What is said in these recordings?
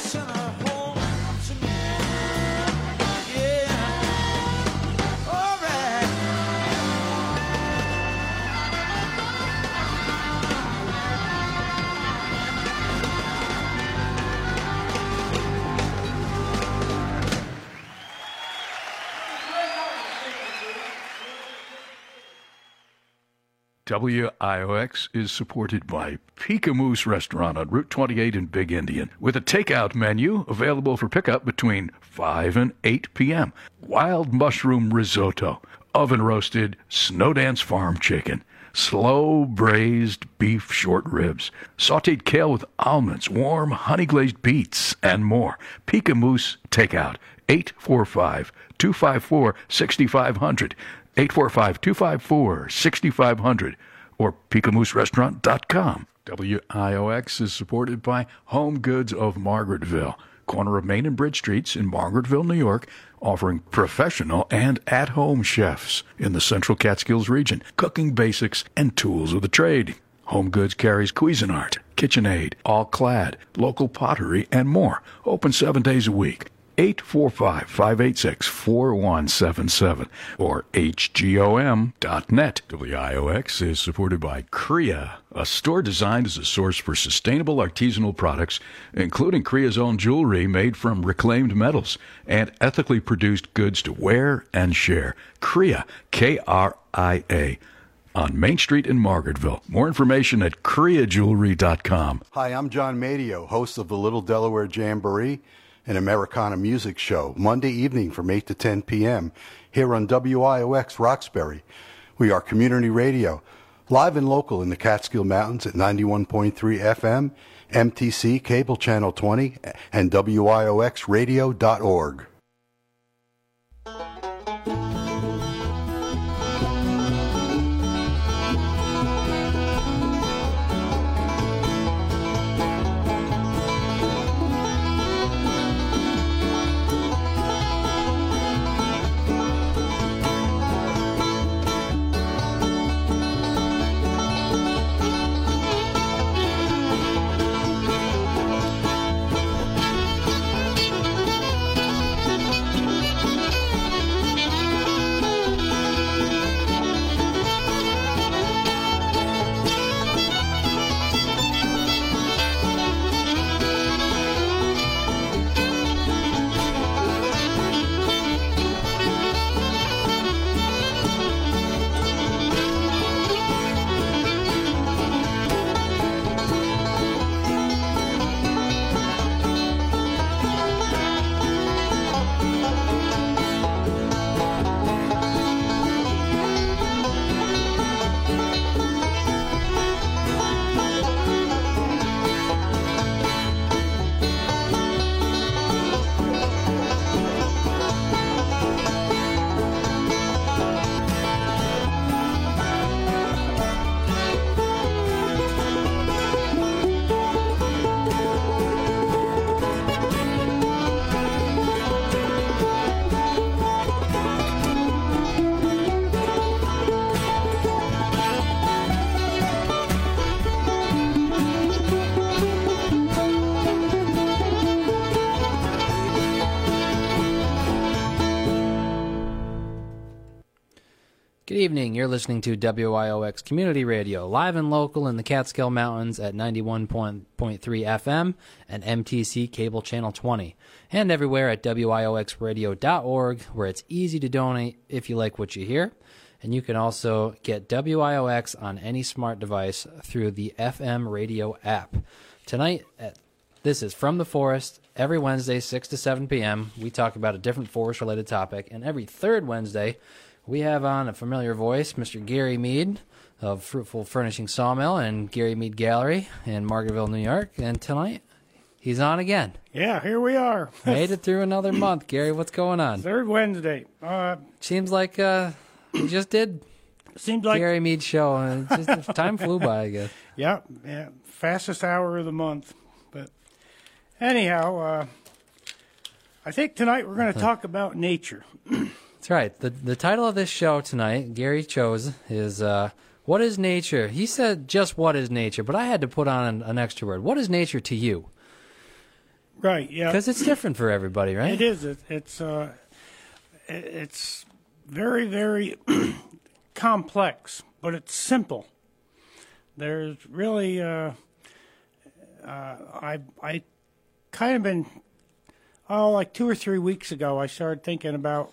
sent her home to me. Yeah, all right. WIOX is supported by Pika Moose Restaurant on Route 28 in Big Indian, with a takeout menu available for pickup between 5 and 8 p.m. Wild mushroom risotto, oven-roasted Snow Dance Farm chicken, slow braised beef short ribs, sautéed kale with almonds, warm honey-glazed beets, and more. Pika Moose Takeout, 845-254-6500. 845-254-6500 or PikaMooseRestaurant.com. WIOX is supported by Home Goods of Margaretville, corner of Main and Bridge Streets in Margaretville, New York, offering professional and at-home chefs in the Central Catskills region, cooking basics and tools of the trade. Home Goods carries Cuisinart, KitchenAid, All Clad, local pottery, and more. Open 7 days a week. 845-586-4177 or hgom.net. WIOX is supported by Kriya, a store designed as a source for sustainable artisanal products, including Kriya's own jewelry made from reclaimed metals and ethically produced goods to wear and share. Kriya, K-R-I-A, on Main Street in Margaretville. More information at KriyaJewelry.com. Hi, I'm John Madio, host of the Little Delaware Jamboree, an Americana music show, Monday evening from 8 to 10 p.m. here on WIOX Roxbury. We are community radio, live and local in the Catskill Mountains at 91.3 FM, MTC Cable Channel 20, and WIOXradio.org. Good evening. You're listening to WIOX Community Radio, live and local in the Catskill Mountains at 91.3 FM and MTC Cable Channel 20, and everywhere at WIOXradio.org, where it's easy to donate if you like what you hear. And you can also get WIOX on any smart device through the FM radio app. Tonight, this is From the Forest. Every Wednesday, 6 to 7 p.m., we talk about a different forest-related topic. And every third Wednesday, we have on a familiar voice, Mr. Gary Mead of Fruitful Furnishing Sawmill and Gary Mead Gallery in Margaretville, New York. And tonight, he's on again. Yeah, here we are. Made it through another month. Gary, what's going on? Third Wednesday. Seems like we just did Seems like Gary Mead's show. And time flew by, I guess. Yeah, fastest hour of the month. But anyhow, I think tonight we're going to talk about nature. That's right. The title of this show tonight, Gary chose, is What is Nature? He said just what is nature, but I had to put on an extra word. What is nature to you? Right, yeah. Because it's different for everybody, right? It is. It's very, very complex, but it's simple. There's really, I kind of been, like 2 or 3 weeks ago, I started thinking about,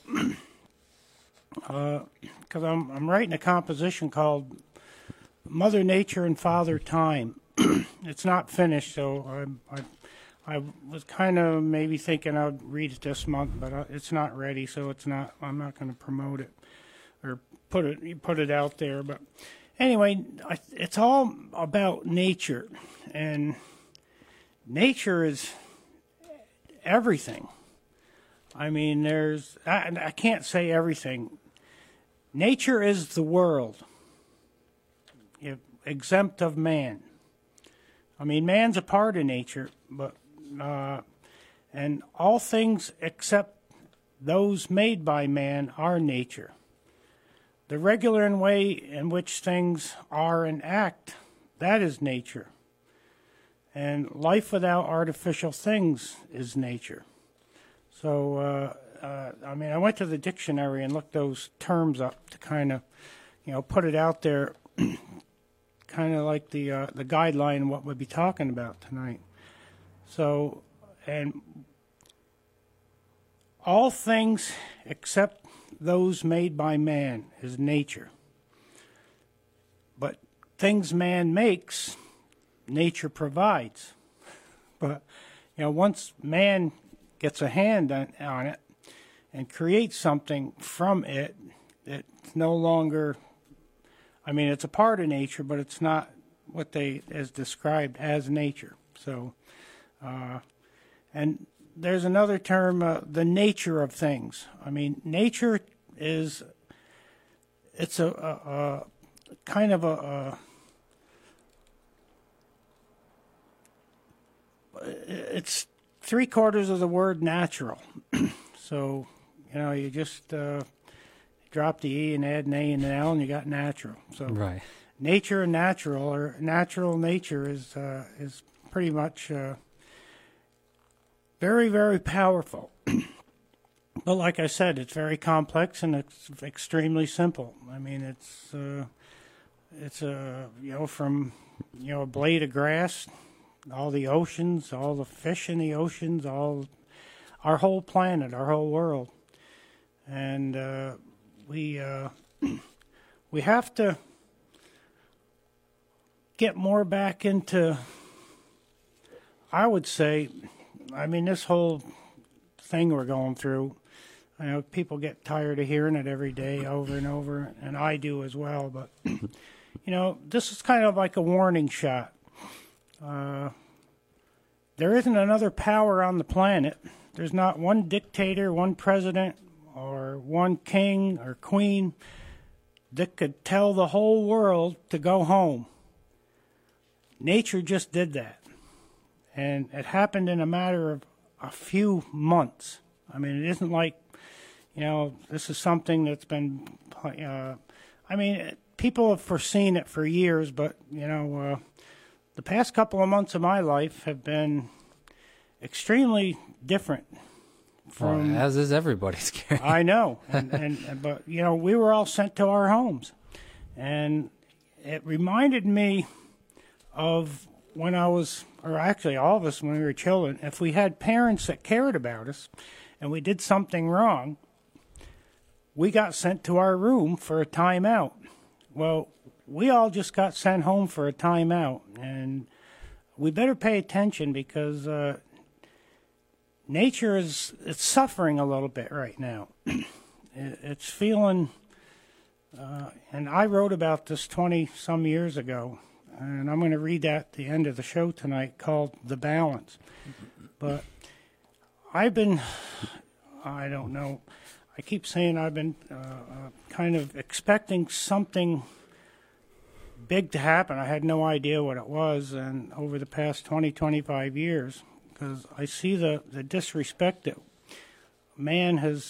because I'm writing a composition called Mother Nature and Father Time. It's not finished, so I was kind of maybe thinking I'd read it this month, but it's not ready, so it's not. I'm not going to promote it or put it out there. But anyway, it's all about nature, and nature is everything. I mean, I can't say everything. Nature is the world, exempt of man. I mean, man's a part of nature, but and all things except those made by man are nature. The regular way in which things are and act, that is nature. And life without artificial things is nature. So, I mean, I went to the dictionary and looked those terms up to kind of, put it out there, kind of like the guideline what we'll be talking about tonight. So, and all things except those made by man is nature. But things man makes, nature provides. But, once man gets a hand on it and creates something from it, it's no longer, I mean, it's a part of nature, but it's not what they is described as nature. So, and there's another term, the nature of things. I mean, nature is, it's a kind of it's 3/4 of the word natural. So, you just drop the E and add an A and an L and you got natural. So Right. Nature and natural, or natural nature is pretty much very, very powerful. But like I said, it's very complex and it's extremely simple. I mean, it's from a blade of grass, all the oceans, all the fish in the oceans, all our whole planet, our whole world, and we have to get more back into, I would say, I mean, this whole thing we're going through, I know people get tired of hearing it every day over and over, and I do as well, but, this is kind of like a warning shot. There isn't another power on the planet. There's not one dictator, one president, or one king or queen that could tell the whole world to go home. Nature just did that. And it happened in a matter of a few months. I mean, it isn't like, this is something that's been, people have foreseen it for years, but, the past couple of months of my life have been extremely different from... Well, as is everybody's. I know. But, we were all sent to our homes. And it reminded me of when I was, or actually all of us when we were children, if we had parents that cared about us and we did something wrong, we got sent to our room for a timeout. Well, we all just got sent home for a timeout, and we better pay attention because nature it's suffering a little bit right now. It's feeling, and I wrote about this 20-some years ago, and I'm going to read that at the end of the show tonight, called The Balance. But I don't know, I keep saying I've been kind of expecting something big to happen. I had no idea what it was, and over the past 20, 25 years, because I see the disrespect that man has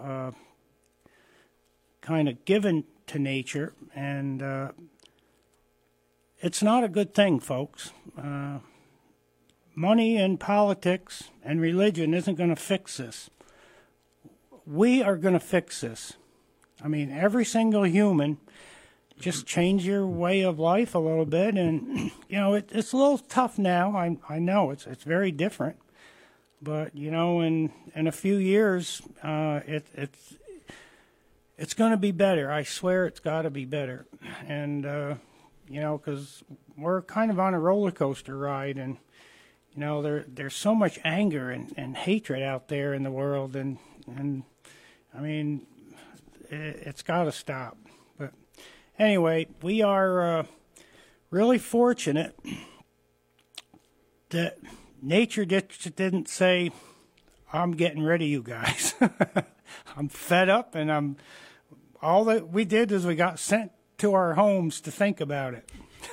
kind of given to nature, and it's not a good thing, folks. money and politics and religion isn't going to fix this. We are going to fix this. I mean, every single human, just change your way of life a little bit, and it's a little tough now. I know it's very different, but in a few years, it's going to be better. I swear it's got to be better, and because we're kind of on a roller coaster ride, and there's so much anger and hatred out there in the world, and I mean, it's got to stop. But anyway, we are really fortunate that nature just didn't say, "I'm getting rid of you guys." I'm fed up, and all that we did is we got sent to our homes to think about it.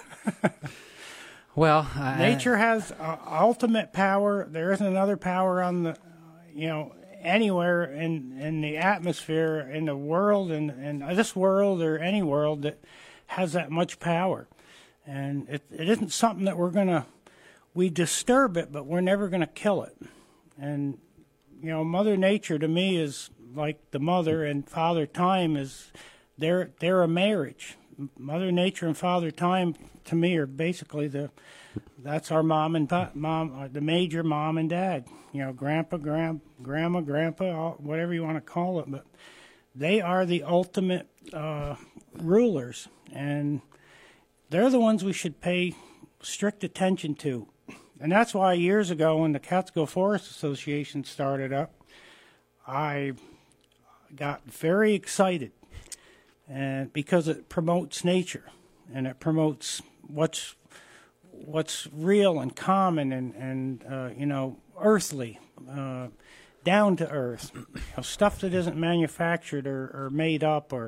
Well, nature has ultimate power. There isn't another power on the, anywhere in the atmosphere, in the world, in this world or any world that has that much power. And it isn't something that we disturb it, but we're never going to kill it. And, Mother Nature to me is like the mother, and Father Time is, they're a marriage. Mother Nature and Father Time to me are basically that's our mom and the major mom and dad. Grandpa, grandma, grandpa, whatever you want to call it, but they are the ultimate rulers, and they're the ones we should pay strict attention to. And that's why years ago when the Catskill Forest Association started up, I got very excited, and because it promotes nature, and it promotes what's real and common and earthly, down to earth, stuff that isn't manufactured or made up or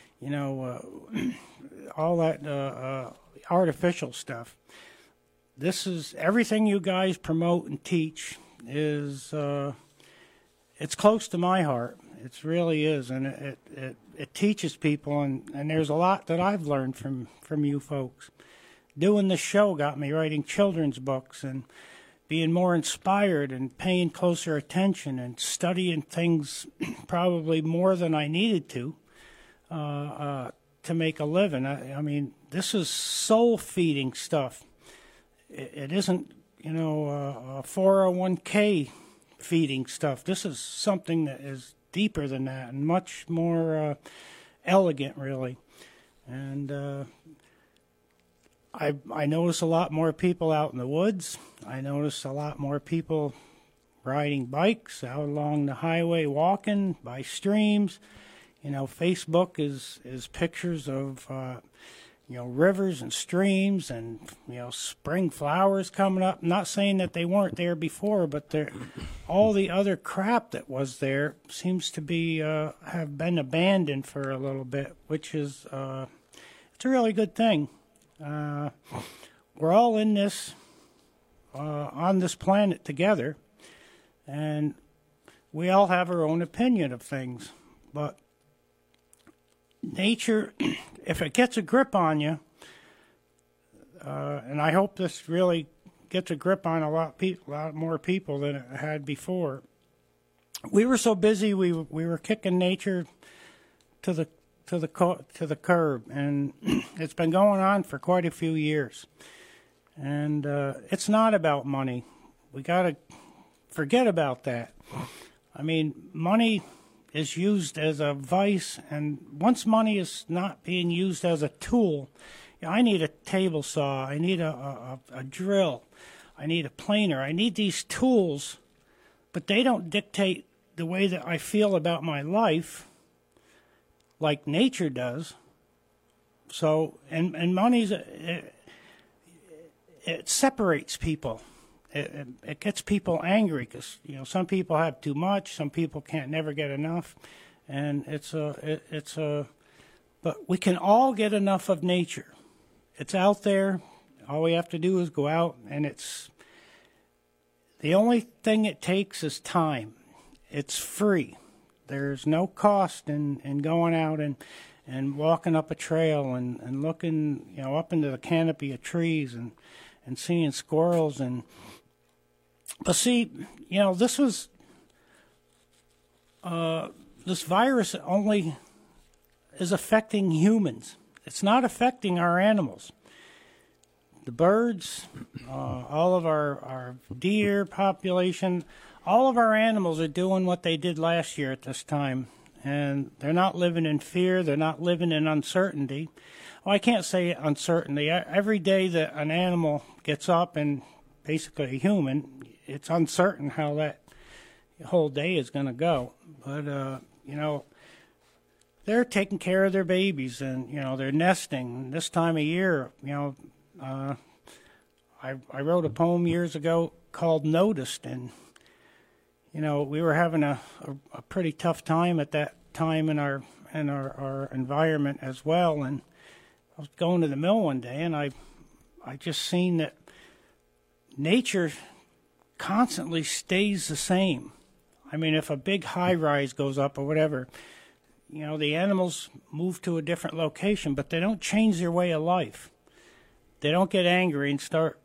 all that artificial stuff. This is everything you guys promote and teach is it's close to my heart. It really is, and it teaches people, and there's a lot that I've learned from you folks. Doing this show got me writing children's books and being more inspired and paying closer attention and studying things probably more than I needed to make a living. I mean, this is soul-feeding stuff. It isn't, a 401k feeding stuff. This is something that is deeper than that and much more elegant, really. And I notice a lot more people out in the woods. I notice a lot more people riding bikes out along the highway, walking by streams. Facebook is pictures of rivers and streams and spring flowers coming up. I'm not saying that they weren't there before, but all the other crap that was there seems to be have been abandoned for a little bit, which is it's a really good thing. We're all in this on this planet together, and we all have our own opinion of things, but nature, if it gets a grip on you, and I hope this really gets a grip on a lot more people than it had before. We were so busy, we were kicking nature to the curb, and it's been going on for quite a few years. And it's not about money. We got to forget about that. I mean, money is used as a vice, and once money is not being used as a tool, I need a table saw, I need a drill, I need a planer, I need these tools, but they don't dictate the way that I feel about my life like nature does. So, and money's, it separates people. It gets people angry because some people have too much, some people can't never get enough, and but we can all get enough of nature. It's out there. All we have to do is go out, and it's the only thing it takes is time. It's free. There's no cost in going out and walking up a trail and looking up into the canopy of trees and seeing squirrels and But see, this was this virus only is affecting humans. It's not affecting our animals. The birds, all of our deer population, all of our animals are doing what they did last year at this time. And they're not living in fear. They're not living in uncertainty. Well, I can't say uncertainty. Every day that an animal gets up, and basically a human, it's uncertain how that whole day is going to go. But, they're taking care of their babies, and, they're nesting. This time of year, I wrote a poem years ago called Noticed, and we were having a pretty tough time at that time in our environment as well. And I was going to the mill one day, and I just seen that nature constantly stays the same. I mean, if a big high rise goes up or whatever, the animals move to a different location, but they don't change their way of life. They don't get angry and start,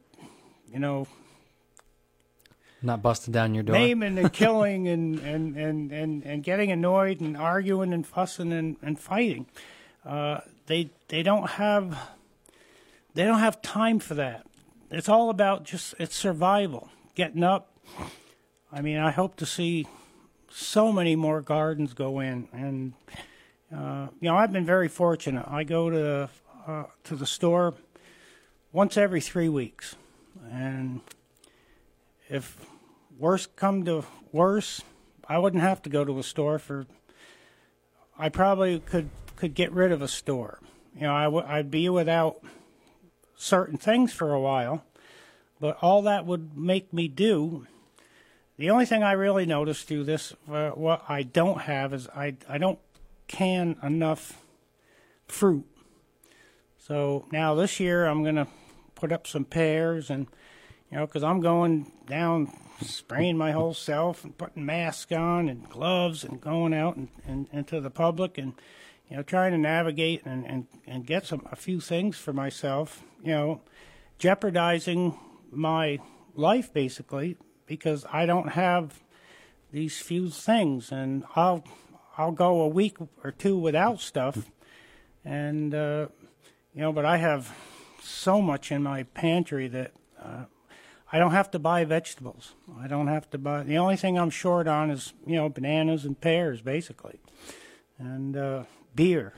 not busting down your door, maiming and killing and getting annoyed and arguing and fussing and fighting. They don't have time for that. It's all about it's survival, getting up. I mean, I hope to see so many more gardens go in, and I've been very fortunate. I go to the store once every 3 weeks, and if worse come to worse, I wouldn't have to go to a store I probably could get rid of a store. I'd be without certain things for a while, but all that would make me do. The only thing I really noticed through this, what I don't have is I don't can enough fruit. So now this year I'm going to put up some pears, and because I'm going down spraying my whole self and putting masks on and gloves and going out and into the public and trying to navigate and get a few things for myself, jeopardizing my life basically because I don't have these few things, and I'll go a week or two without stuff, and but I have so much in my pantry that I don't have to buy vegetables. I don't have to buy. The only thing I'm short on is bananas and pears basically, and beer.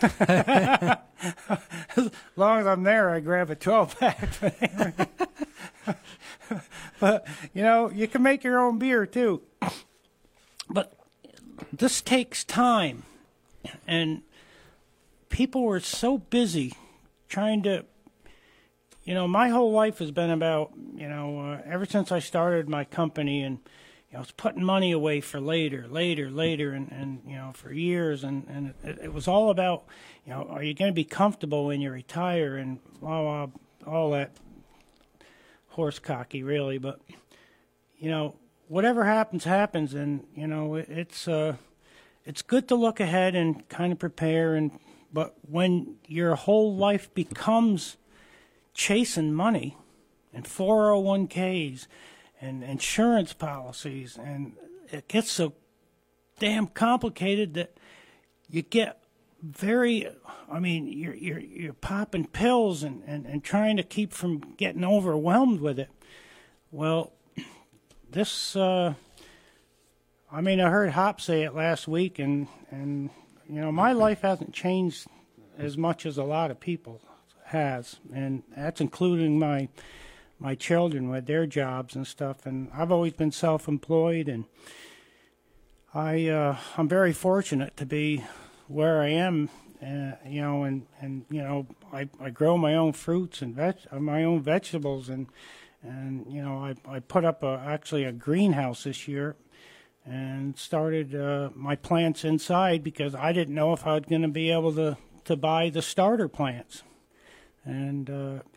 As long as I'm there, I grab a 12-pack. But you can make your own beer too. But this takes time, and people were so busy trying to. My whole life has been about, ever since I started my company, and I was putting money away for later, and for years, and it was all about, are you going to be comfortable when you retire, and all that horse cocky, really, but whatever happens, and it's good to look ahead and kind of prepare, but when your whole life becomes chasing money and 401ks and insurance policies, and it gets so damn complicated that you get you're popping pills and trying to keep from getting overwhelmed with it. Well, this, I heard Hop say it last week, and my life hasn't changed as much as a lot of people has, and that's including my children with their jobs and stuff. And I've always been self-employed, and I'm very fortunate to be where I am. I grow my own fruits and my own vegetables, and I put up actually a greenhouse this year, and started my plants inside because I didn't know if I was going to be able to buy the starter plants. And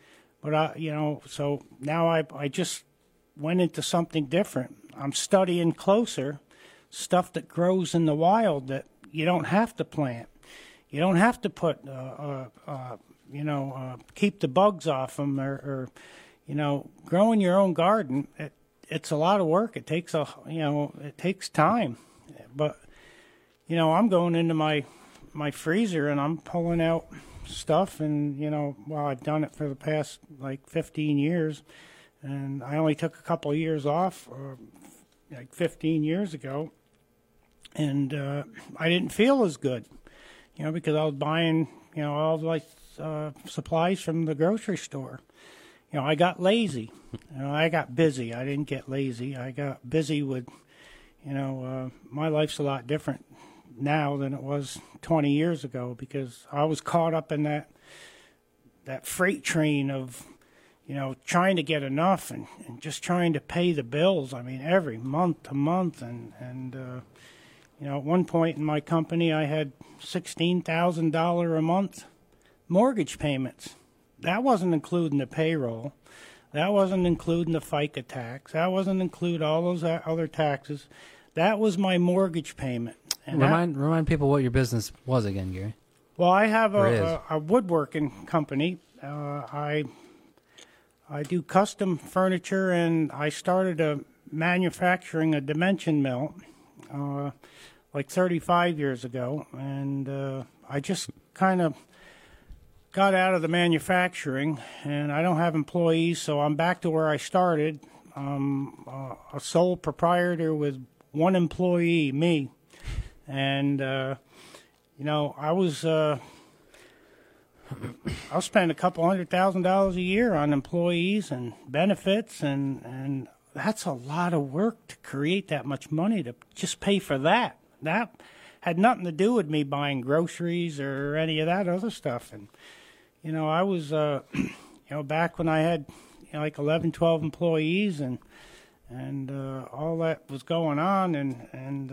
so now I just went into something different. I'm studying closer stuff that grows in the wild that you don't have to plant. You don't have to put keep the bugs off them, or growing your own garden. it's a lot of work. It takes it takes time. But I'm going into my freezer and I'm pulling out stuff, and I've done it for the past like 15 years, and I only took a couple of years off, like 15 years ago, and I didn't feel as good, because I was buying all like supplies from the grocery store. I got lazy. I got busy. I didn't get lazy. I got busy with, my life's a lot different now than it was 20 years ago, because I was caught up in that freight train of, trying to get enough and just trying to pay the bills. I mean, every month to month. And at one point in my company, I had $16,000 a month mortgage payments. That wasn't including the payroll. That wasn't including the FICA tax. That wasn't include all those other taxes. That was my mortgage payment. And remind people what your business was again, Gary. Well, I have a woodworking company. I do custom furniture, and I started manufacturing a dimension mill like 35 years ago, and I just kind of got out of the manufacturing, and I don't have employees, so I'm back to where I started. A sole proprietor with one employee, me, and I was I'll spend $200,000 a year on employees and benefits, and that's a lot of work to create that much money to just pay for that. That had nothing to do with me buying groceries or any of that other stuff. And I was back when I had like 11, 12 employees, and all that was going on, and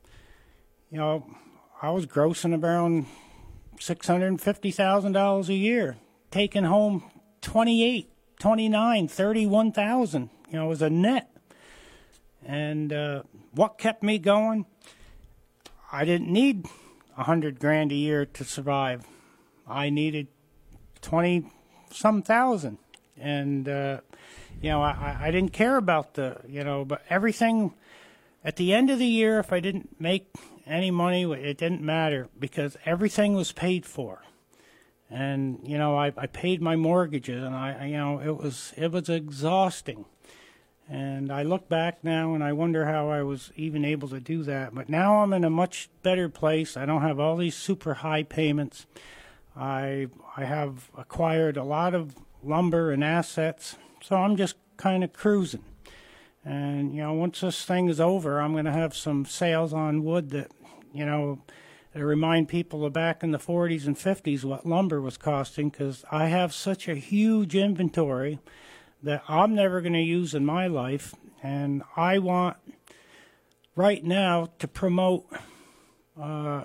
I was grossing around $650,000 a year, taking home $28,000, $29,000, $31,000. It was a net. And what kept me going? I didn't need $100,000 a year to survive. I needed 20-some thousand, and I didn't care about but everything. At the end of the year, if I didn't make any money, it didn't matter, because everything was paid for. And I paid my mortgages, and it was exhausting. And I look back now and I wonder how I was even able to do that. But now I'm in a much better place. I don't have all these super high payments. I have acquired a lot of lumber and assets, so I'm just kind of cruising. And once this thing is over, I'm going to have some sales on wood that that remind people of back in the 40s and 50s what lumber was costing, because I have such a huge inventory that I'm never going to use in my life. And I want right now to promote other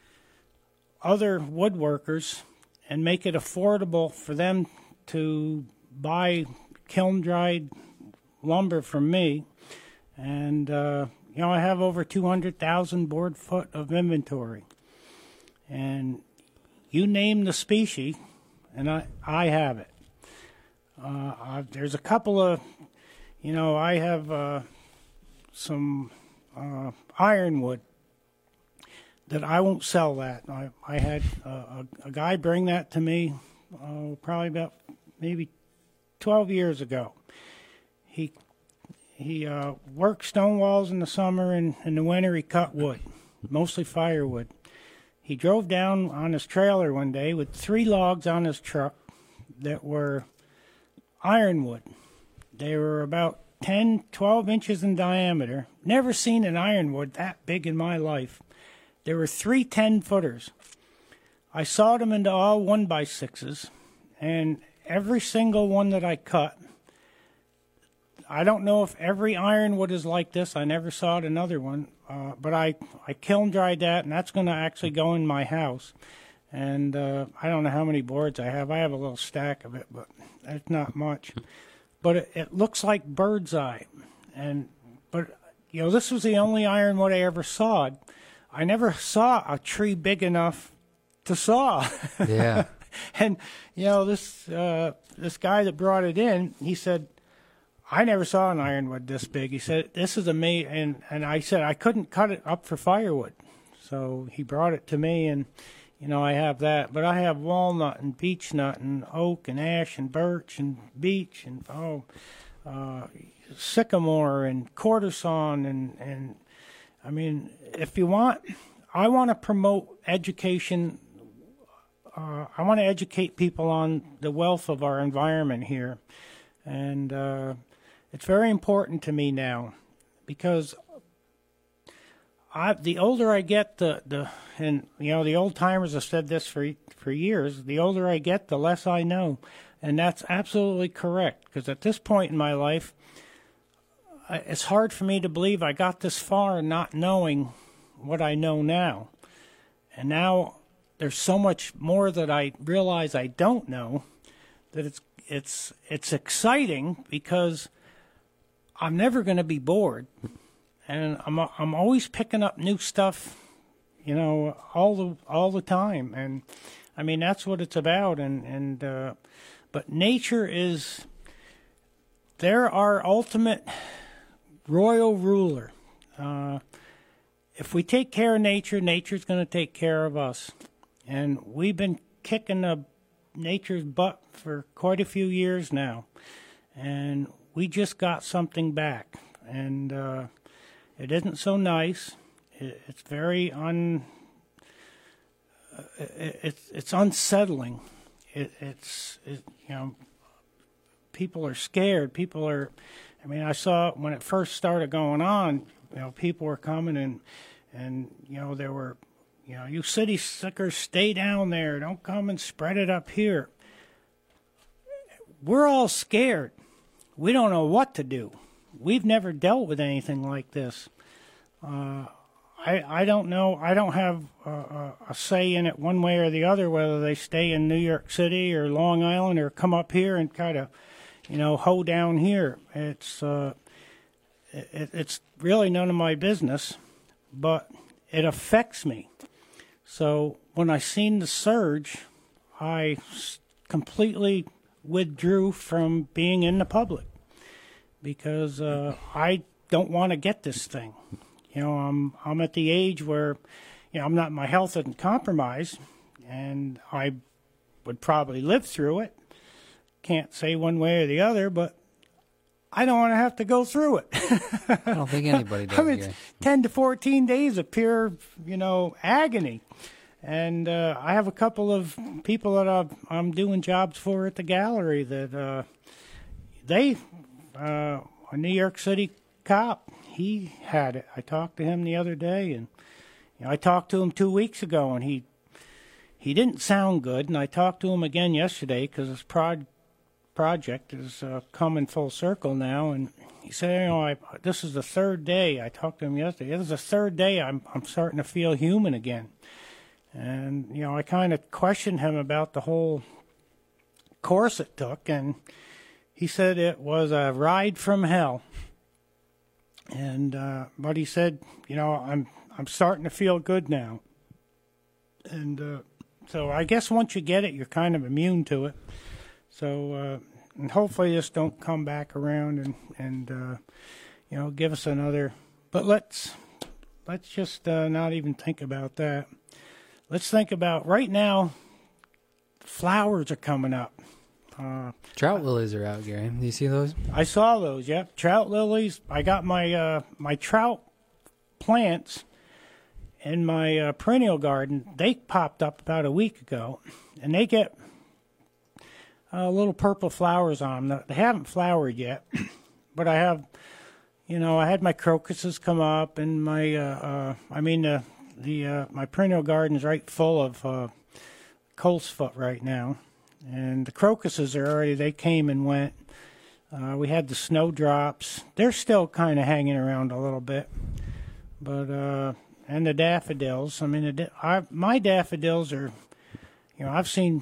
woodworkers and make it affordable for them to buy kiln-dried lumber from me. And I have over 200,000 board foot of inventory, and you name the species, and I have it. There's a couple of, I have some ironwood that I won't sell that. I had a guy bring that to me probably about maybe 12 years ago. He worked stone walls in the summer, and in the winter he cut wood, mostly firewood. He drove down on his trailer one day with 3 logs on his truck that were ironwood. They were about 10, 12 inches in diameter. Never seen an ironwood that big in my life. There were 3 10-footers. I sawed them into all 1x6s, and every single one that I cut, I don't know if every ironwood is like this. I never sawed another one, but I kiln dried that, and that's going to actually go in my house. And I don't know how many boards I have. I have a little stack of it, but that's not much. But it looks like bird's eye. But this was the only ironwood I ever sawed. I never saw a tree big enough to saw. Yeah. And this guy that brought it in, he said, I never saw an ironwood this big. He said, this is amazing. And I said, I couldn't cut it up for firewood. So he brought it to me, and, I have that. But I have walnut and beech nut and oak and ash and birch and beech and, sycamore and quartersawn. And I mean, if you want, I want to promote education. I want to educate people on the wealth of our environment here. And it's very important to me now, because the older I get, the old timers have said this for years. The older I get, the less I know, and that's absolutely correct. Because at this point in my life, it's hard for me to believe I got this far not knowing what I know now, and now there's so much more that I realize I don't know, that it's exciting, because I'm never going to be bored, and I'm always picking up new stuff, all the time, and I mean that's what it's about, but nature is, they're our ultimate royal ruler. If we take care of nature, nature's going to take care of us, and we've been kicking nature's butt for quite a few years now, and we just got something back, and it isn't so nice. It's very it's unsettling. People are scared. I saw when it first started going on, people were coming and there were, you city slickers, stay down there. Don't come and spread it up here. We're all scared. We don't know what to do. We've never dealt with anything like this. I don't know. I don't have a say in it one way or the other, whether they stay in New York City or Long Island or come up here and kind of, hoe down here. It's really none of my business, but it affects me. So when I seen the surge, I completely withdrew from being in the public, because I don't want to get this thing. I'm at the age where, my health isn't compromised, and I would probably live through it. Can't say one way or the other, but I don't want to have to go through it. I don't think anybody does. It's 10 to 14 days of pure, agony. And I have a couple of people that I'm doing jobs for at the gallery that a New York City cop, he had it. I talked to him the other day, and I talked to him 2 weeks ago, and he didn't sound good. And I talked to him again yesterday, because his project is coming full circle now, and he said, this is the third day. I talked to him yesterday. This is the third day I'm starting to feel human again. And, I kind of questioned him about the whole course it took, and he said it was a ride from hell. And but he said, I'm starting to feel good now. And so I guess once you get it, you're kind of immune to it. So and hopefully this don't come back around and give us another. But let's just not even think about that. Let's think about right now. Flowers are coming up. Trout lilies are out, Gary. Do you see those? I saw those. Yep, trout lilies. I got my my trout plants in my perennial garden. They popped up about a week ago, and they get little purple flowers on them. They haven't flowered yet, but I have. I had my crocuses come up, and my my perennial garden's right full of coltsfoot right now. And the crocuses they came and went. We had the snowdrops. They're still kind of hanging around a little bit. But, and the daffodils. My daffodils are, I've seen,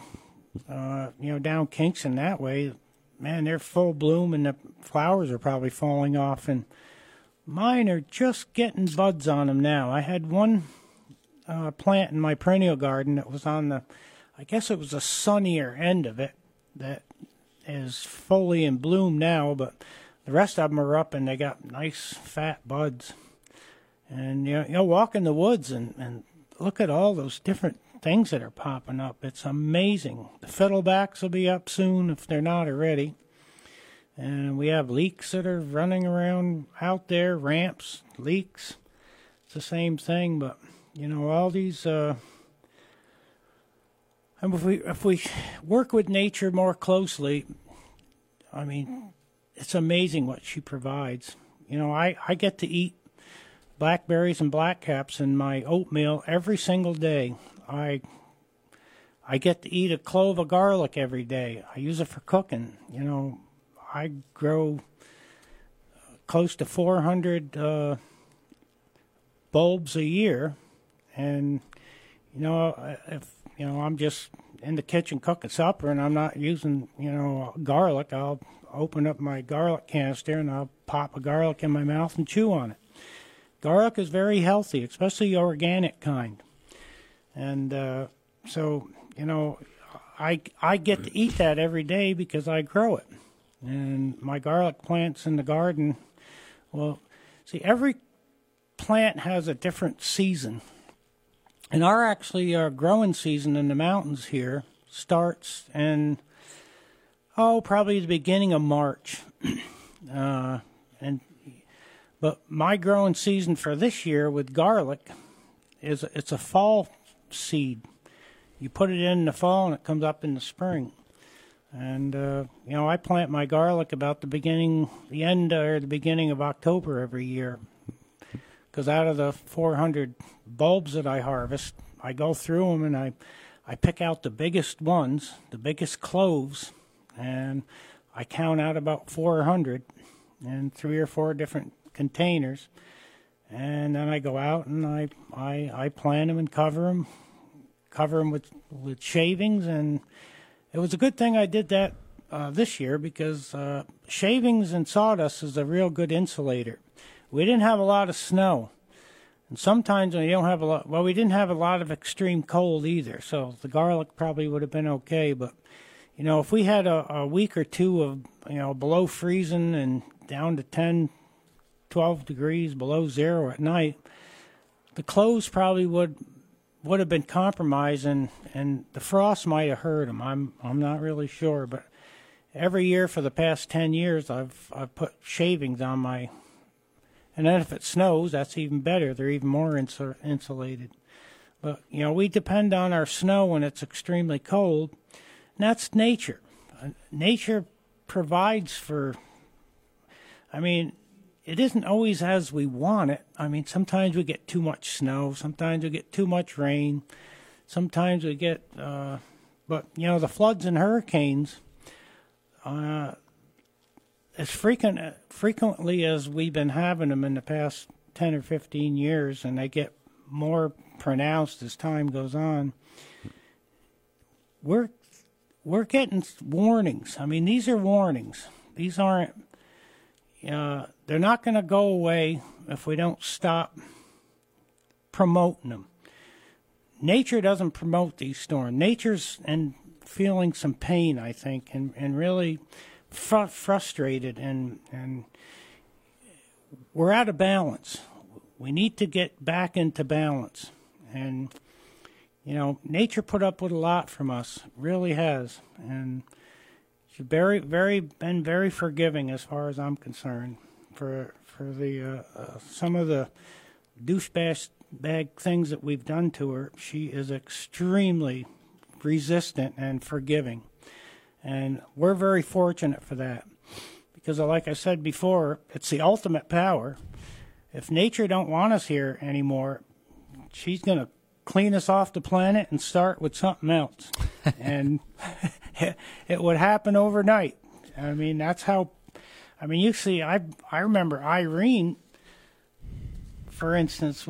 down Kingston that way. Man, they're full bloom and the flowers are probably falling off. And mine are just getting buds on them now. I had one plant in my perennial garden that was on I guess it was a sunnier end of it that is fully in bloom now, but the rest of them are up and they got nice fat buds. And walk in the woods and look at all those different things that are popping up. It's amazing. The fiddlebacks will be up soon if they're not already. And we have leeks that are running around out there, ramps, leeks. It's the same thing, but all these. And if we work with nature more closely, I mean, it's amazing what she provides. I get to eat blackberries and blackcaps in my oatmeal every single day. I get to eat a clove of garlic every day. I use it for cooking. I grow close to 400 bulbs a year, and if I'm just in the kitchen cooking supper and I'm not using garlic, I'll open up my garlic canister and I'll pop a garlic in my mouth and chew on it. Garlic is very healthy, especially the organic kind. And so, I get to eat that every day because I grow it. And my garlic plants in the garden, well, see, every plant has a different season. And our growing season in the mountains here starts in, probably the beginning of March. But my growing season for this year with garlic it's a fall seed. You put it in the fall and it comes up in the spring. And I plant my garlic about the beginning of October every year. Because out of the 400 bulbs that I harvest, I go through them and I pick out the biggest ones, the biggest cloves, and I count out about 400 in 3 or 4 different containers, and then I go out and I plant them and cover them with shavings. And it was a good thing I did that this year, because shavings and sawdust is a real good insulator. We didn't have a lot of snow, and sometimes when you don't have we didn't have a lot of extreme cold either, so the garlic probably would have been okay. But if we had a week or two of below freezing and down to 10, 12 degrees below zero at night, the clothes probably would have been compromised, and the frost might have hurt them. I'm not really sure, but every year for the past 10 years, I've put shavings on my, and then if it snows, that's even better. They're even more insulated. But we depend on our snow when it's extremely cold, and that's nature. Nature provides for. It isn't always as we want it. Sometimes we get too much snow. Sometimes we get too much rain. Sometimes we get, but the floods and hurricanes, as frequently as we've been having them in the past 10 or 15 years, and they get more pronounced as time goes on, we're getting warnings. These are warnings. These aren't. They're not going to go away if we don't stop promoting them. Nature doesn't promote these storms. Nature's feeling some pain, I think, and really frustrated, and we're out of balance. We need to get back into balance. And, nature put up with a lot from us, really has. And she's been very forgiving as far as I'm concerned for the some of the douchebag things that we've done to her. She is extremely resistant and forgiving, and we're very fortunate for that, because like I said before, it's the ultimate power. If nature don't want us here anymore, she's going to clean us off the planet and start with something else. And it would happen overnight. That's how. You see, I remember Irene, for instance,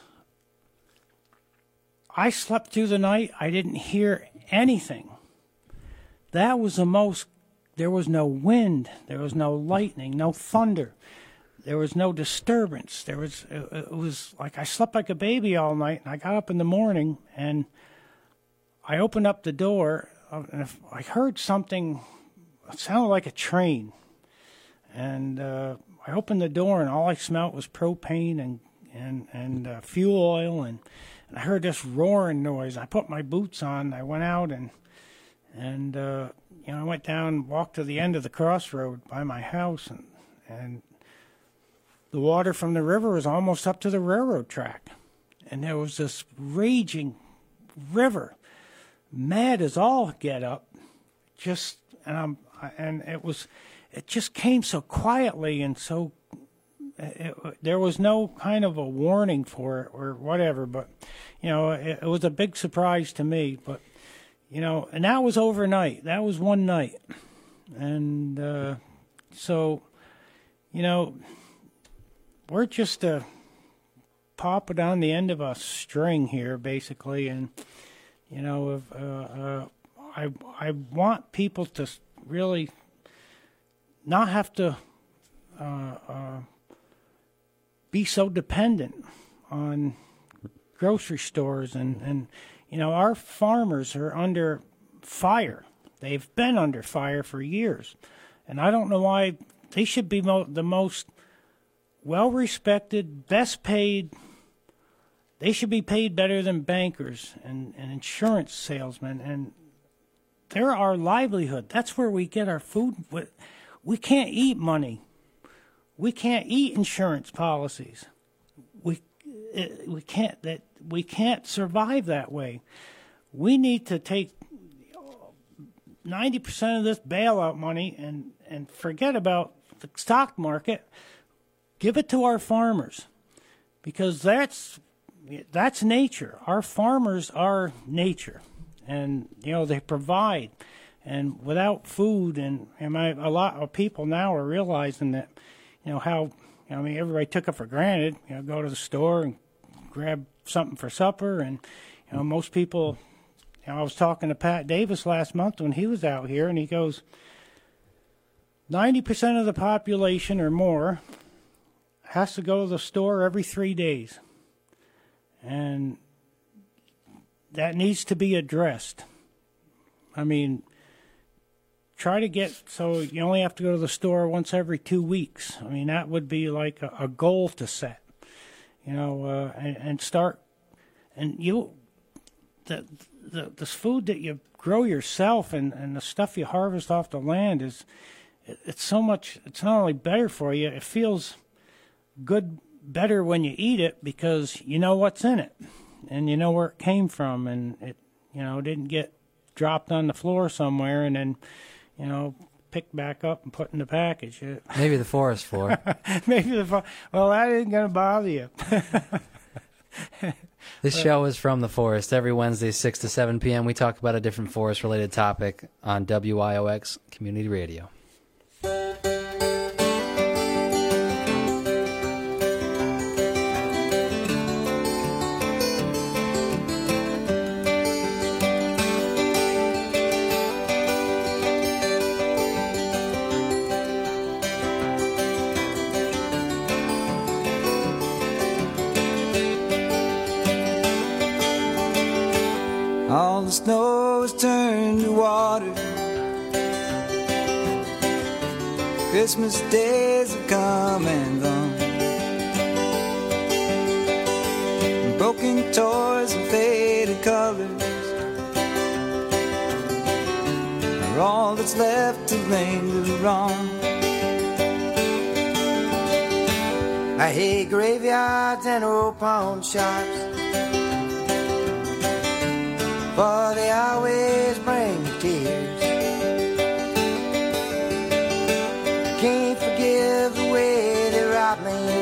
I slept through the night. I didn't hear anything. That was there was no wind. There was no lightning, no thunder. There was no disturbance. It was like I slept like a baby all night, and I got up in the morning, and I opened up the door, and I heard something. It sounded like a train. And I opened the door, and all I smelled was propane and fuel oil, and I heard this roaring noise. I put my boots on. I went out, and I went down, walked to the end of the crossroad by my house, and the water from the river was almost up to the railroad track, and there was this raging river, mad as all get up, it just came so quietly and so. There was no kind of a warning for it or whatever, but it was a big surprise to me. But and that was overnight. That was one night, and so we're just a popping on the end of a string here, basically, and I want people to really not have to be so dependent on grocery stores, and our farmers are under fire. They've been under fire for years, and I don't know why. They should be the most well-respected, best paid. They should be paid better than bankers and insurance salesmen, and they're our livelihood. That's where we get our food. We can't eat money. We can't eat insurance policies. We can't survive that way. We need to take 90% of this bailout money and forget about the stock market. Give it to our farmers, because that's nature. Our farmers are nature, and they provide. And without food, a lot of people now are realizing that. Everybody took it for granted. Go to the store and grab something for supper, and most people. I was talking to Pat Davis last month when he was out here, and he goes, 90% of the population or more has to go to the store every 3 days, and that needs to be addressed. Try to get so you only have to go to the store once every 2 weeks. That would be like a goal to set, and start. And the food that you grow yourself and the stuff you harvest off the land it's so much. It's not only better for you, it feels good, better when you eat it, because you know what's in it, and you know where it came from, and it didn't get dropped on the floor somewhere and then picked back up and put in the package. Maybe the forest floor. Well, that isn't going to bother you. This show is From the Forest. Every Wednesday, 6 to 7 p.m., we talk about a different forest-related topic on WIOX Community Radio. All the snow has turned to water. Christmas days have come and gone. Broken toys and faded colors are all that's left to linger on. I hate graveyards and old pawn shops, for they always bring me tears. Can't forgive the way they robbed me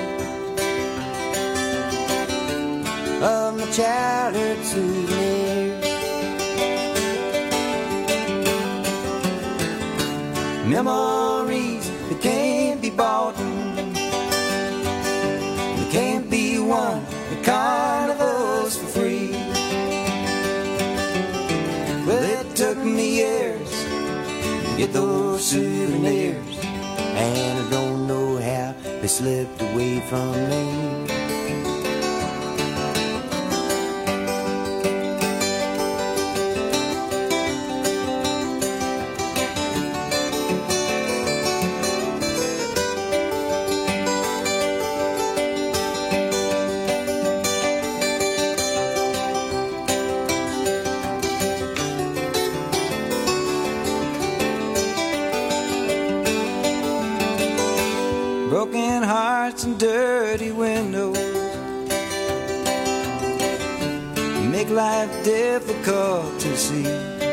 of my childhood souvenirs. Memories that can't be bought, they can't be won at carnivals for free. Well, it took me years to get those souvenirs, and I don't know how they slipped away from me. make life difficult to see.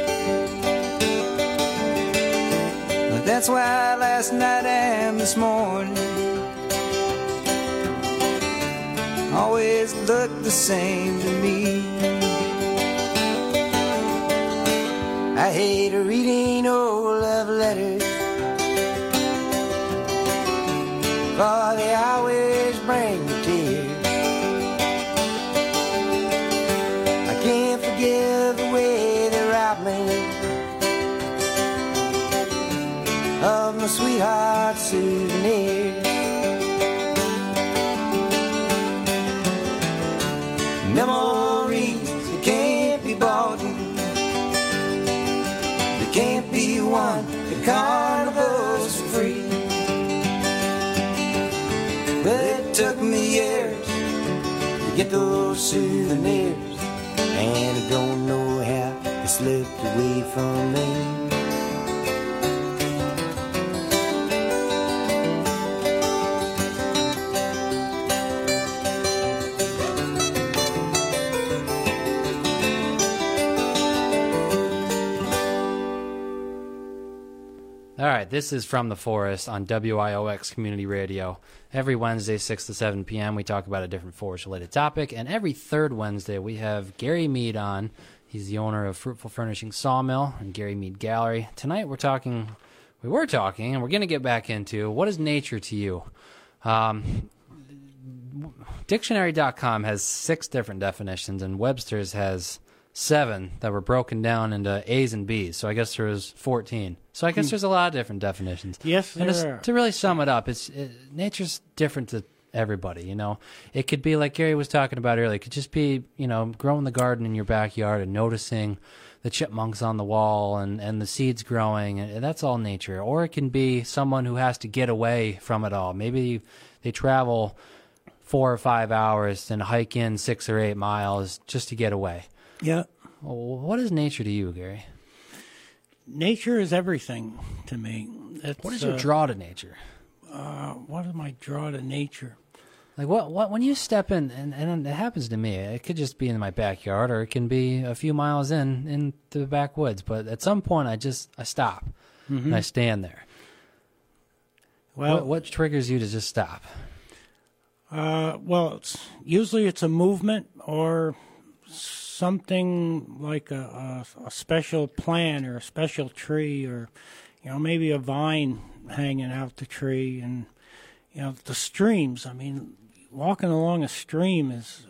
But that's why last night and this morning always look the same to me. I hate reading old love letters, for they always bring me tears. I can't forgive the way they robbed me of my sweetheart's souvenirs. Memories that can't be bought, that can't be won at carnivals for free. But it took me years to get those souvenirs, and I don't know how they slipped away from me. All right, this is From the Forest on WIOX Community Radio. Every Wednesday, 6 to 7 p.m., we talk about a different forest-related topic. And every third Wednesday, we have Gary Mead on. He's the owner of Fruitful Furnishing Sawmill and Gary Mead Gallery. Tonight, we were talking, and we're going to get back into, what is nature to you? Dictionary.com has 6 different definitions, and Webster's has 7 that were broken down into A's and B's. So I guess there was 14. So I guess there's a lot of different definitions. Yes, and there are. To really sum it up, nature's different to everybody. You know, it could be like Gary was talking about earlier. It could just be, you know, growing the garden in your backyard and noticing the chipmunks on the wall and the seeds growing, and that's all nature. Or it can be someone who has to get away from it all. Maybe they travel 4 or 5 hours and hike in 6 or 8 miles just to get away. Yeah. Well, what is nature to you, Gary? Nature is everything to me. What is your draw to nature? What is my draw to nature? Like what when you step in, and it happens to me, it could just be in my backyard or it can be a few miles in the backwoods, but at some point I stop and I stand there. Well, what triggers you to just stop? Well, usually it's a movement or something like a special plant or a special tree, or maybe a vine hanging out the tree, and the streams. I mean, walking along a stream is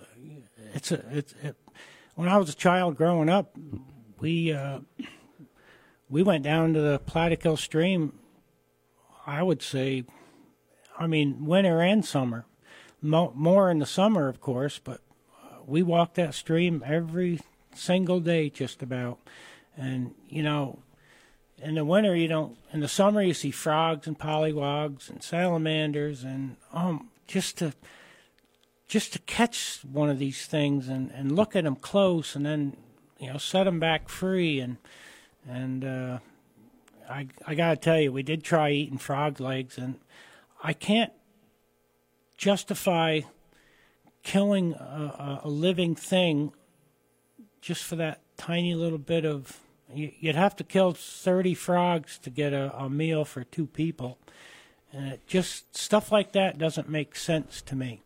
when I was a child growing up, we went down to the Plattekill stream. I would say, winter and summer, more in the summer, of course, but we walked that stream every single day, just about. And in the winter in the summer you see frogs and pollywogs and salamanders, and just to catch one of these things and look at them close, and then set them back free, and I gotta tell you, we did try eating frog legs, and I can't justify killing a living thing just for that tiny little bit of. You'd have to kill 30 frogs to get a meal for 2 people, and it just stuff like that doesn't make sense to me.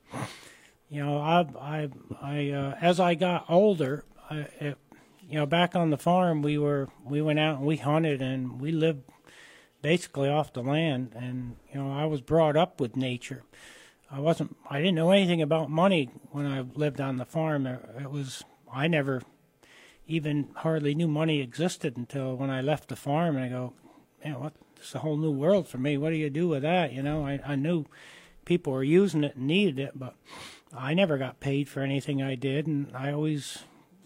I as I got older, back on the farm, we went out and we hunted, and we lived basically off the land, and I was brought up with nature. I didn't know anything about money when I lived on the farm. I never even hardly knew money existed until when I left the farm, and I go, man, this is a whole new world for me. What do you do with that? I knew people were using it and needed it, but I never got paid for anything I did, and I always,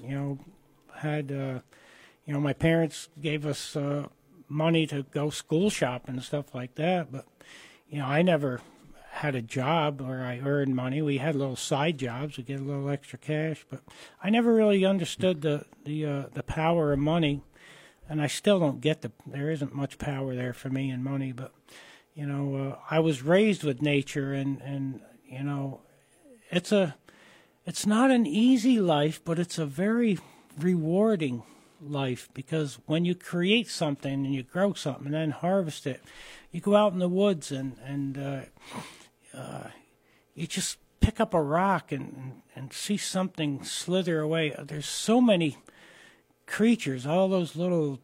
had, my parents gave us money to go school shopping and stuff like that, but, I never had a job where I earned money. We had little side jobs to get a little extra cash, but I never really understood the power of money, and I still don't get there isn't much power there for me in money, but I was raised with nature, and it's it's not an easy life, but it's a very rewarding life, because when you create something and you grow something and then harvest it, you go out in the woods and you just pick up a rock and see something slither away. There's so many creatures, all those little,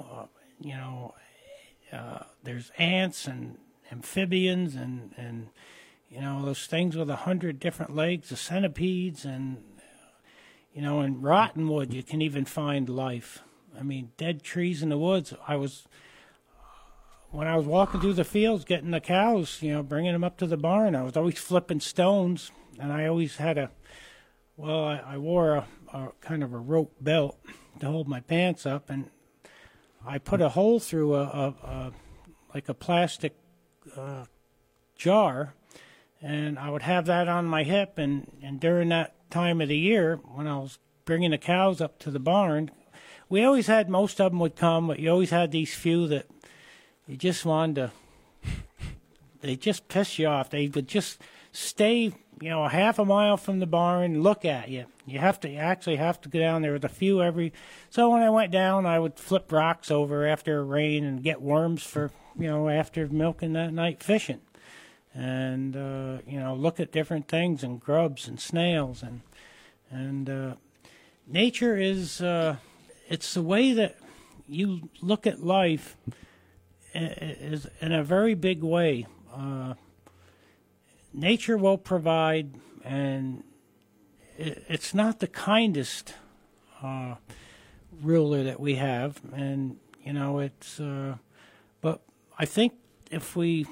there's ants and amphibians and those things with 100 different legs, the centipedes, and in Rottenwood you can even find life. I mean, dead trees in the woods. When I was walking through the fields getting the cows, bringing them up to the barn, I was always flipping stones, and I always had I wore a kind of a rope belt to hold my pants up, and I put a hole through like a plastic jar, and I would have that on my hip, and during that time of the year when I was bringing the cows up to the barn, we always had, most of them would come, but you always had these few that you just wanted to, they just piss you off. They would just stay, a half a mile from the barn and look at you. You actually have to go down there with a few every, so when I went down, I would flip rocks over after rain and get worms for, after milking that night fishing. And, look at different things and grubs and snails. And nature is, it's the way that you look at life is in a very big way. Nature will provide, and it's not the kindest ruler that we have. And, it's, but I think if we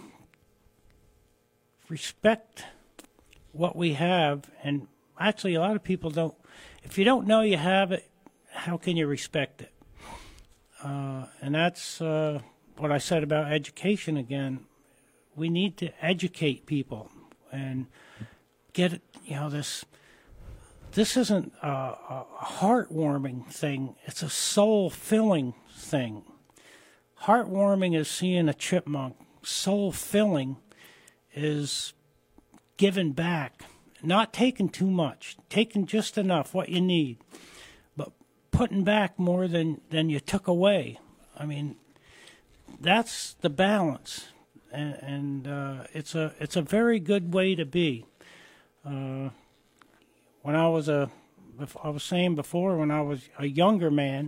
respect what we have, and actually a lot of people don't, if you don't know you have it, how can you respect it? And that's what I said about education again. We need to educate people and get it, this isn't a heartwarming thing, it's a soul-filling thing. Heartwarming is seeing a chipmunk. Soul-filling is giving back, not taking too much, taking just enough, what you need, but putting back more than you took away. I mean, that's the balance, and it's a very good way to be. When I was saying before, when I was a younger man,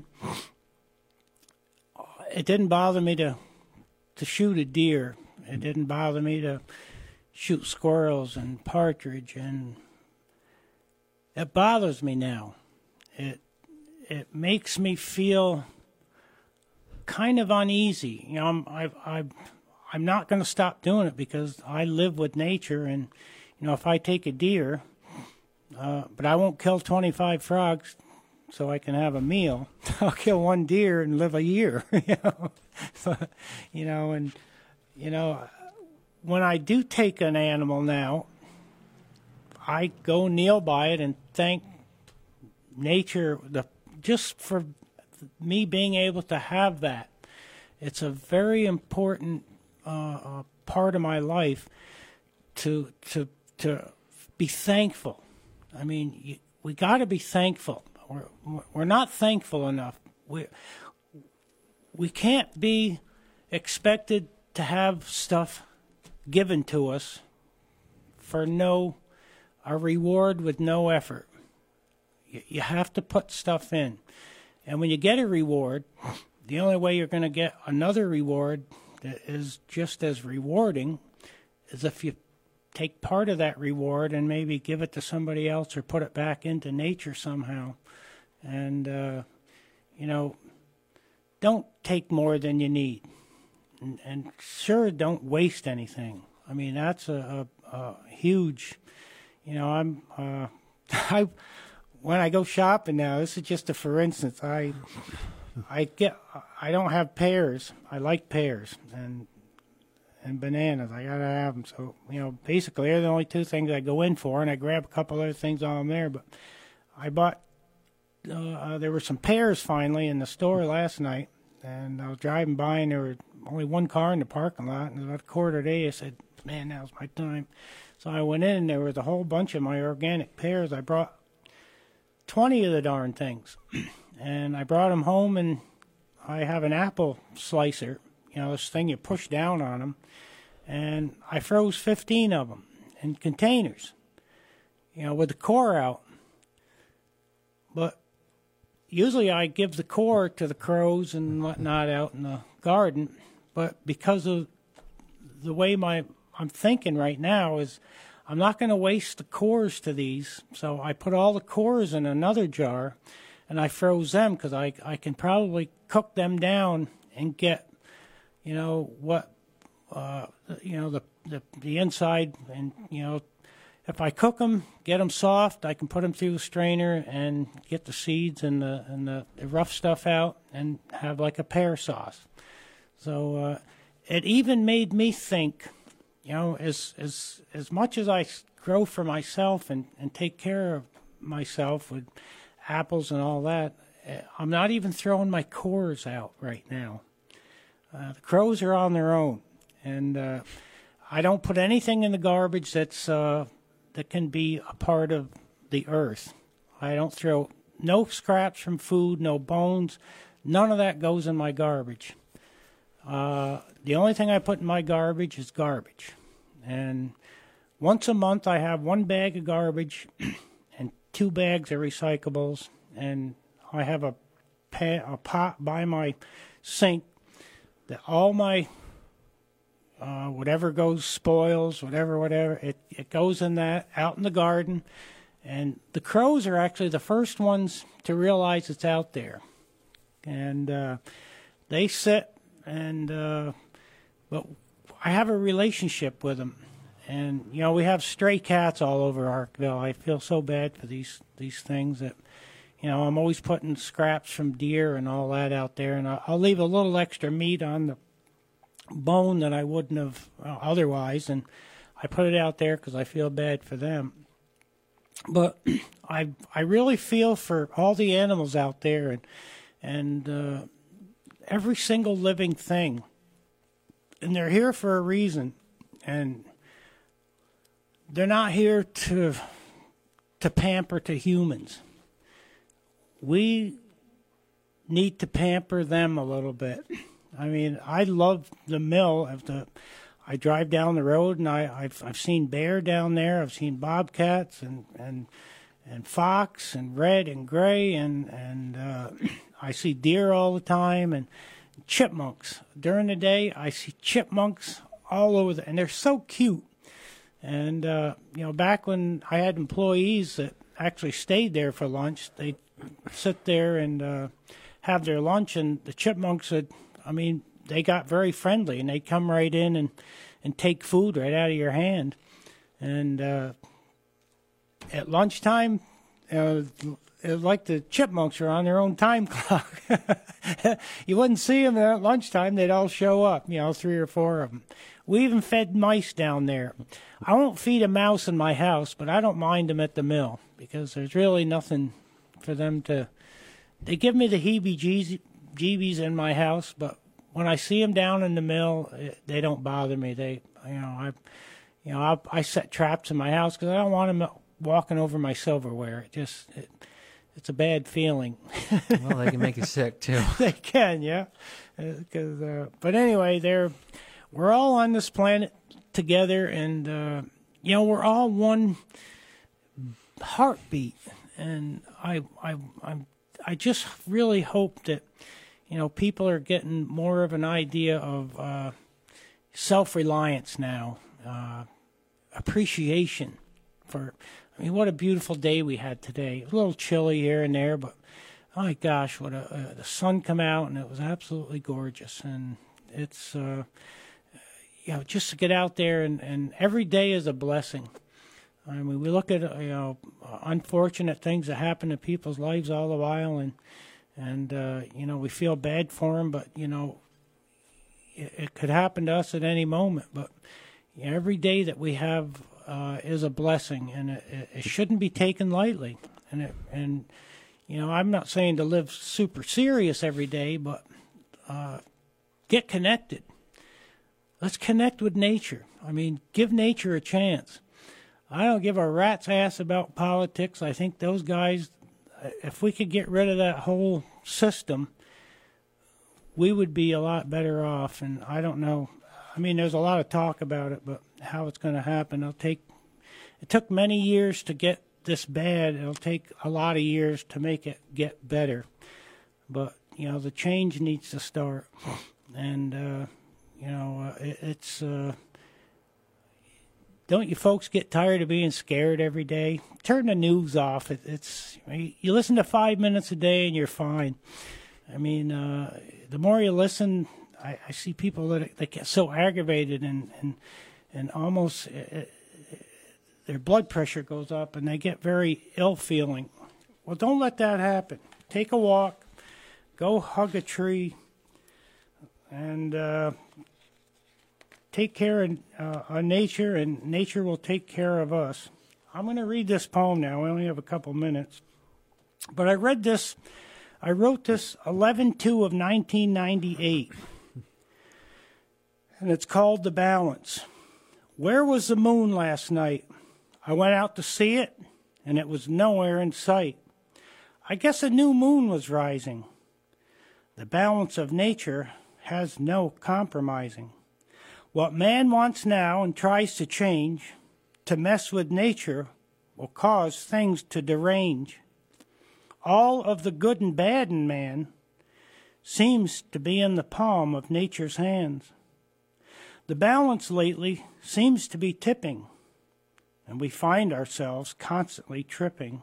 it didn't bother me to shoot a deer. It didn't bother me to shoot squirrels and partridge, and it bothers me now. It makes me feel kind of uneasy. I'm not going to stop doing it because I live with nature, and if I take a deer, but I won't kill 25 frogs so I can have a meal. I'll kill one deer and live a year. When I do take an animal now, I go kneel by it and thank nature just for me being able to have that. It's a very important part of my life to be thankful. I mean, we got to be thankful. We're not thankful enough. We can't be expected to have stuff given to us for a reward with no effort. You have to put stuff in. And when you get a reward, the only way you're going to get another reward that is just as rewarding is if you take part of that reward and maybe give it to somebody else or put it back into nature somehow. And, don't take more than you need. And sure, don't waste anything. I mean, that's a huge, when I go shopping now, this is just for instance, I don't have pears. I like pears and bananas. I gotta have them. So, basically they're the only two things I go in for, and I grab a couple other things on them there. But I bought, there were some pears finally in the store last night, and I was driving by, and there was only one car in the parking lot, and about 1/4 day I said, man, now's my time. So I went in and there was a whole bunch of my organic pears. I brought 20 of the darn things. And I brought them home, and I have an apple slicer, this thing you push down on them. And I froze 15 of them in containers, with the core out. But usually I give the core to the crows and whatnot out in the garden. But because of the way I'm thinking right now is I'm not going to waste the cores to these. So I put all the cores in another jar, and I froze them because I can probably cook them down and get, the inside, and if I cook them, get them soft, I can put them through the strainer and get the seeds and the rough stuff out and have like a pear sauce. So it even made me think, as much as I grow for myself and take care of myself with apples and all that, I'm not even throwing my cores out right now. The crows are on their own, and I don't put anything in the garbage that can be a part of the earth. I don't throw no scraps from food, no bones. None of that goes in my garbage. The only thing I put in my garbage is garbage. And once a month I have 1 bag of garbage and 2 bags of recyclables. And I have a pot by my sink that all my whatever goes, spoils, whatever, it goes in that, out in the garden. And the crows are actually the first ones to realize it's out there. And they sit, and but I have a relationship with them. And, we have stray cats all over Arkville. I feel so bad for these things that, I'm always putting scraps from deer and all that out there. And I'll leave a little extra meat on the bone that I wouldn't have otherwise. And I put it out there because I feel bad for them. But I really feel for all the animals out there and every single living thing. And they're here for a reason. And they're not here to pamper to humans. We need to pamper them a little bit. I mean, I love the mill. I drive down the road, and I've seen bear down there. I've seen bobcats and fox and red and gray, and I see deer all the time and chipmunks. During the day, I see chipmunks all over, and they're so cute. And, back when I had employees that actually stayed there for lunch, they'd sit there and have their lunch, and the chipmunks they got very friendly, and they'd come right in and take food right out of your hand. And at lunchtime, it was like the chipmunks are on their own time clock. You wouldn't see them at lunchtime. They'd all show up, 3 or 4 of them. We even fed mice down there. I won't feed a mouse in my house, but I don't mind them at the mill because there's really nothing for them to... They give me the heebie-jeebies in my house, but when I see them down in the mill, they don't bother me. I set traps in my house because I don't want them walking over my silverware. It's a bad feeling. Well, they can make you sick too. They can, yeah. But anyway, we're all on this planet together, and we're all one heartbeat. And I just really hope that people are getting more of an idea of self-reliance now, appreciation for. What a beautiful day we had today. It was a little chilly here and there, but my gosh, the sun come out, and it was absolutely gorgeous. And it's, just to get out there, and every day is a blessing. I mean, we look at, unfortunate things that happen in people's lives all the while, and we feel bad for them, but, it could happen to us at any moment. But every day that we have is a blessing, and it shouldn't be taken lightly. And I'm not saying to live super serious every day, but get connected. Let's connect with nature. I mean, give nature a chance. I don't give a rat's ass about politics. I think those guys, if we could get rid of that whole system, we would be a lot better off. And I don't know. I mean, there's a lot of talk about it, but how it's going to happen, it took many years to get this bad. It'll take a lot of years to make it get better. But, you know, the change needs to start. And, it's... Don't you folks get tired of being scared every day? Turn the news off. You listen to 5 minutes a day and you're fine. I mean, the more you listen, I see people that get so aggravated and almost their blood pressure goes up and they get very ill-feeling. Well, don't let that happen. Take a walk, go hug a tree, and take care of nature, and nature will take care of us. I'm going to read this poem now. I only have a couple minutes. But I wrote this 11/2 of 1998. And it's called The Balance. Where was the moon last night? I went out to see it, and it was nowhere in sight. I guess a new moon was rising. The balance of nature has no compromising. What man wants now and tries to change, to mess with nature, will cause things to derange. All of the good and bad in man seems to be in the palm of nature's hands. The balance lately seems to be tipping, and we find ourselves constantly tripping.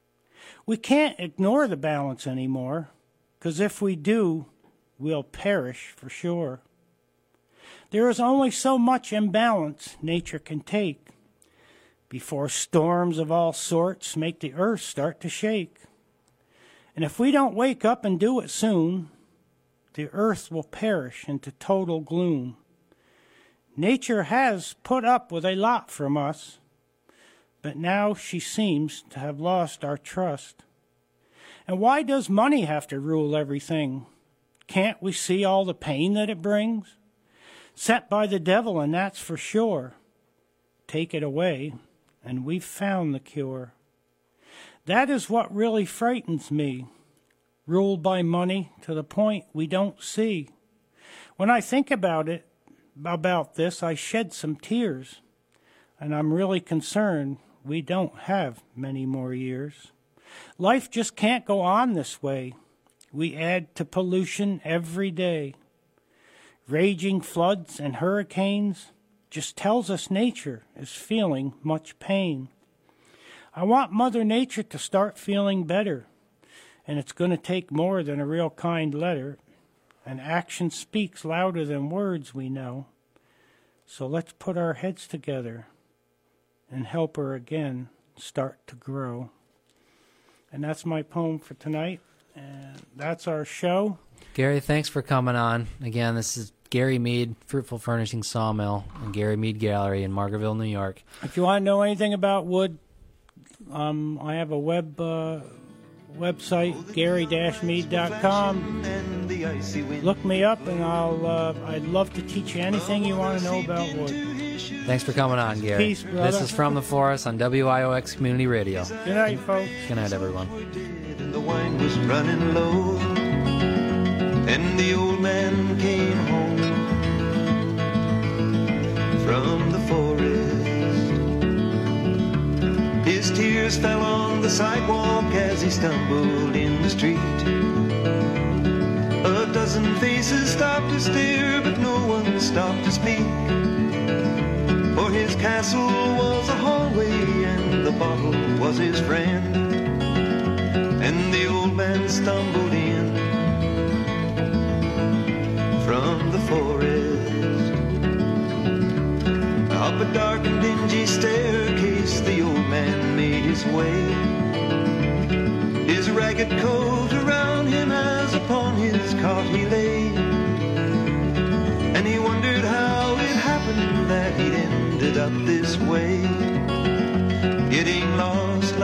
We can't ignore the balance anymore, 'cause if we do, we'll perish for sure. There is only so much imbalance nature can take before storms of all sorts make the earth start to shake. And if we don't wake up and do it soon, the earth will perish into total gloom. Nature has put up with a lot from us, but now she seems to have lost our trust. And why does money have to rule everything? Can't we see all the pain that it brings? Set by the devil, and that's for sure. Take it away, and we've found the cure. That is what really frightens me, ruled by money to the point we don't see. When I think about this, I shed some tears, and I'm really concerned we don't have many more years. Life just can't go on this way. We add to pollution every day. Raging floods and hurricanes just tells us nature is feeling much pain. I want Mother Nature to start feeling better, and it's going to take more than a real kind letter. And action speaks louder than words, we know. So let's put our heads together and help her again start to grow. And that's my poem for tonight, and that's our show. Gary, thanks for coming on. Again, this is Gary Mead, Fruitful Furnishing Sawmill, and Gary Mead Gallery in Margaretville, New York. If you want to know anything about wood, I have a website, gary-mead.com. Look me up, and I'd love to teach you anything you want to know about wood. Thanks for coming on, Gary. Peace, brother. This is From the Forest on WIOX Community Radio. Good night, folks. Good night, everyone. And the wine was running low, and the old man came home from the forest. His tears fell on the sidewalk as he stumbled in the street. A dozen faces stopped to stare, but no one stopped to speak. For his castle was a hallway, and the bottle was his friend. And the old man stumbled in from the forest. Up a dark and dingy staircase, the old man made his way. His ragged coat around him as upon his cot he lay. And he wondered how it happened that he'd ended up this way, getting lost